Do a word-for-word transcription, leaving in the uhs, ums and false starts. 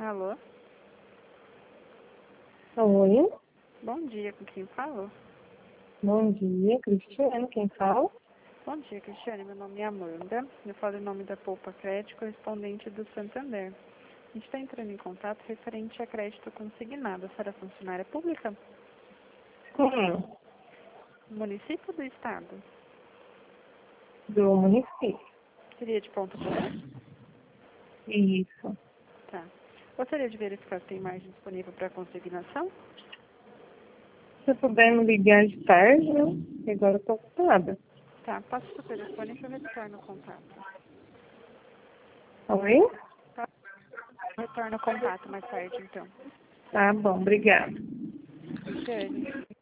Alô? Oi, Bom dia, com quem falo? bom dia, Cristiane, quem fala? Bom dia, Cristiane. Meu nome é Amanda. Eu falo em nome da Poupa Crédito, correspondente do Santander. A gente está entrando em contato referente a crédito consignado. A senhora é funcionária pública? Hum, Município ou do Estado? do município. Seria de Ponta Porã? Isso. Tá. Gostaria de verificar se tem margem disponível para consignação? Se puder me ligar de tarde, né? Agora eu tô ocupada. Tá, passo o seu telefone que eu retorno o contato. Oi? Tá? Retorno o contato mais tarde, então. Tá bom, obrigada. Cristiane.